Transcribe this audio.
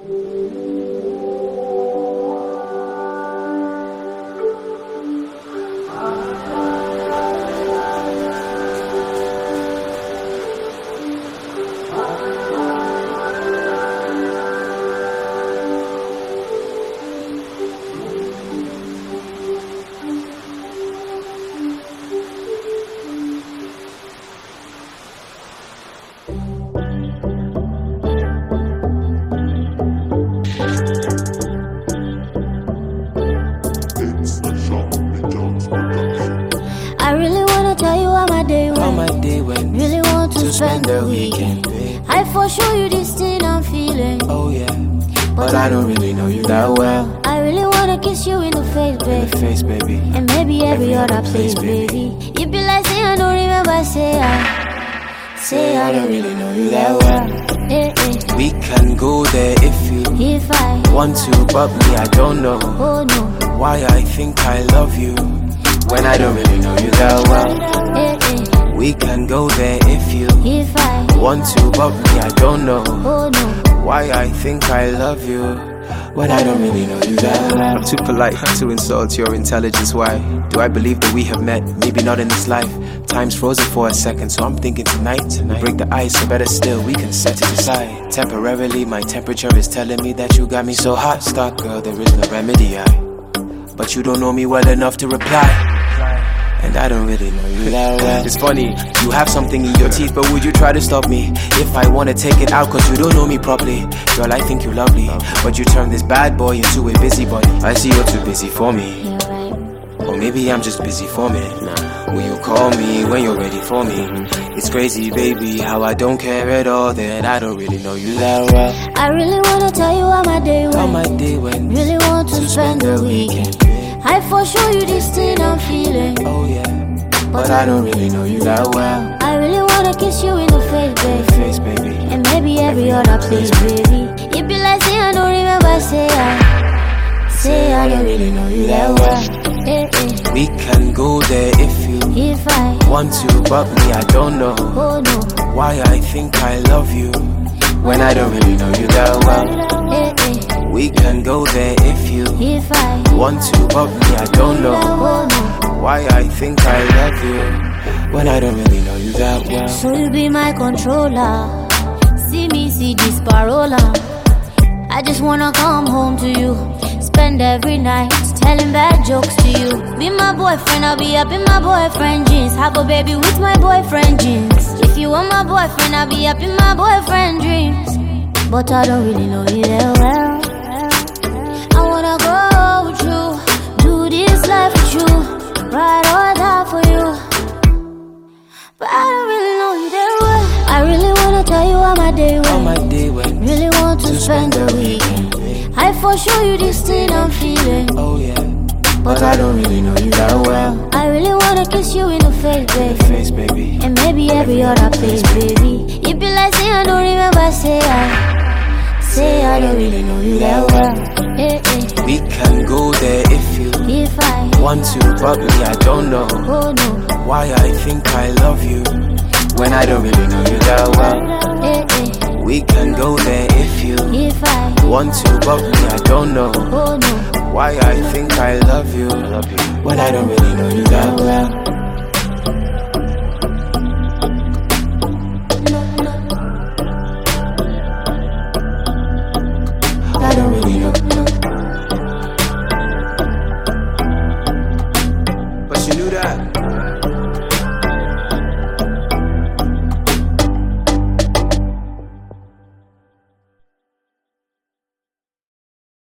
I really wanna tell you how my day went. Really want to spend the weekend. I for sure you this thing I'm feeling. Oh yeah, but I don't really know you that well. I really wanna kiss you in the face, baby. And maybe every other place, baby. You be like, say I don't remember, say I don't really know you that well. We can go there if I want to, but me I don't know. Oh no, why I think I love you when I don't really know you that well. We can go there if I want to, but me I don't know. Oh no, why I think I love you when I don't really know you that well. I'm too polite to insult your intelligence. Why do I believe that we have met? Maybe not in this life. Time's frozen for a second, so I'm thinking tonight we break the ice, or better still, we can set it aside. Temporarily, my temperature is telling me that you got me so hot. Stop, girl, there is no remedy. But you don't know me well enough to reply, and I don't really know you that well. It's funny, you have something in your teeth, but would you try to stop me if I wanna take it out? Cause you don't know me properly. Girl, I think you're lovely, but you turn this bad boy into a busybody. I see you're too busy for me, or maybe I'm just busy for me. Will you call me when you're ready for me? It's crazy, baby, how I don't care at all that I don't really know you that well. I really wanna tell you how my day went. Really want to spend the weekend. I for sure you this thing I'm feeling. Oh yeah, but I don't really know you that well. I really wanna kiss you in the face, baby. And maybe every other place, baby. You be like, say I don't remember, say I don't really know you that well. We can go there if I want to, but me I don't know. Oh no, why I think I love you when I don't really know you that well. We can go there if I want to, but me I don't know. Oh no, why I think I love you when I don't really know you that well. So you be my controller. See me see this parola. I just wanna come home to you, spend every night telling bad jokes to you. Be my boyfriend, I'll be up in my boyfriend jeans. Have a baby with my boyfriend jeans. If you want my boyfriend, I'll be up in my boyfriend dreams. But I don't really know you that well. I wanna go with you, do this life with you, ride or die for you. But I don't really know you that well. I really wanna tell you how my day went. Really want to spend the weekend. I for sure you this thing I'm feeling. Oh yeah, but I don't really know you that well. I really wanna kiss you in the face, baby. And maybe every other place, baby. You be like, say I don't remember, say I don't really know you that well. We can go there if I want to, but me I don't know. Oh no, why I think I love you when I don't really know you that well. We can go there if I want to, but me I don't know. Oh no, why I think I love you when I don't really know you that well. I don't really know.